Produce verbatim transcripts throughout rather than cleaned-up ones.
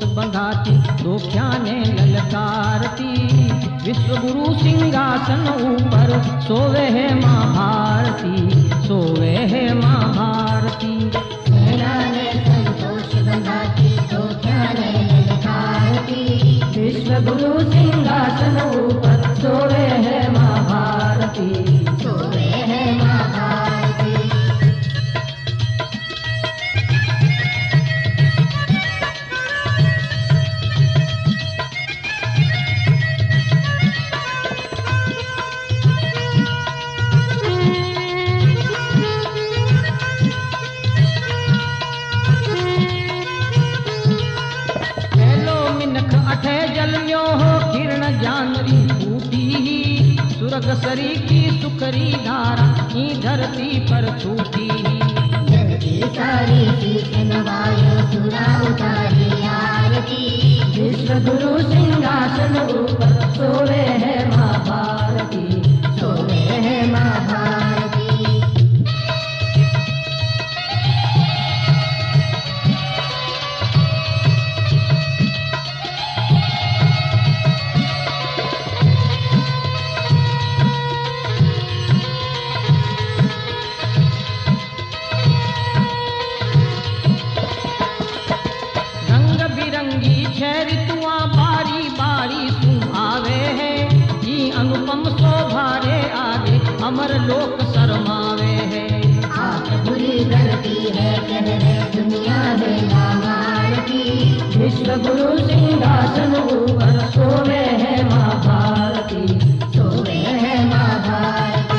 बंधाती दोख्याने ललकारती। विश्व गुरु सिंहासन ऊपर सोवे है माँ भारती, सोवे है माँ भारती। सेना ने संतोष बंधाती दोख्याने ललकारती। विश्व गुरु सिंहासन ऊपर सोवे है माँ भारती, सोवे है माँ भारती। सुरग सरी की सुखरी धारा ई धरती पर छूटी। जग की सारी शीश नवायो सुरा उतारी आरती। विश्व गुरु सिंहासन ऊपर सोवे है माँ भारती, सोवे है माँ भारती। अनुपम शोभारे आगे अमर लोक शर्मावे है। आँख बुरी करती है कह रहे दुनिया है महारती। विश्व गुरु सिंहासन ऊपर सोवे है माँ भारती, सोवे है माँ भारती।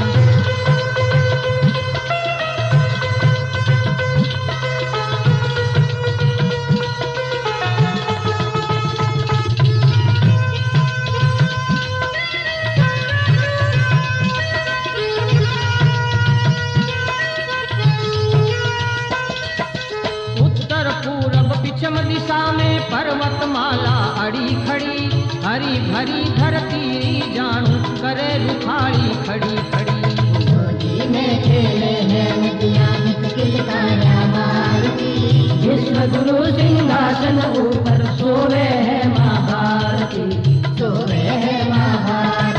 दिशा में पर्वतमाला अड़ी खड़ी, हरी भरी धरती जानू करे रुखाड़ी खड़ी खड़ी। गोदी में खेले हैं नदियाँ नित किलकारियाँ मारती। विश्व गुरु सिंहासन ऊपर सोवे है माँ भारती, सोवे है माँ भारती।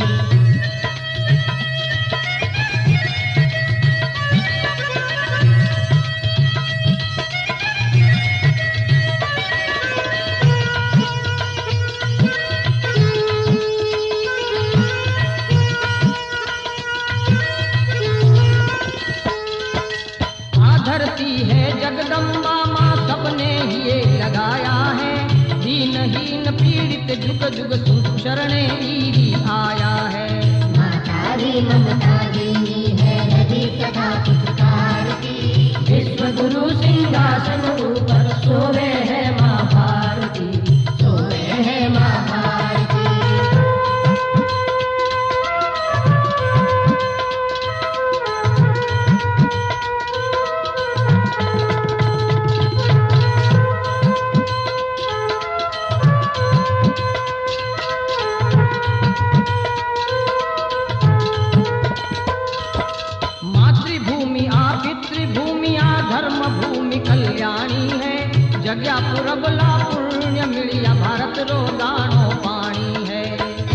धरती है जगदम्बा माँ सबने ये लगाया है। दीनहीन पीड़ित जुग जुग सुन शरणे ईरी आया है। माता दी ममता देनी है नदी सदा पुकारती। विश्व गुरु सिंहासन ऊपर सोवे है माँ भारती, सोवे है माँ भारती। जग्या पुरबला पुण्य मिलिया भारत रो दानो पानी है।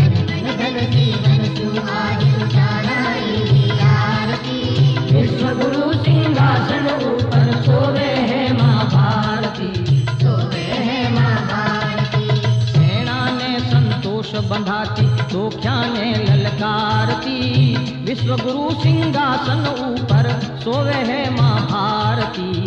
विश्व गुरु सिंहासन ऊपर सोवे है माँ भारती, सोवे है माँ भारती। सेना ने संतोष बंधाती दोख्याने ललकारती। विश्व गुरु सिंहासन ऊपर सोवे है माँ भारती।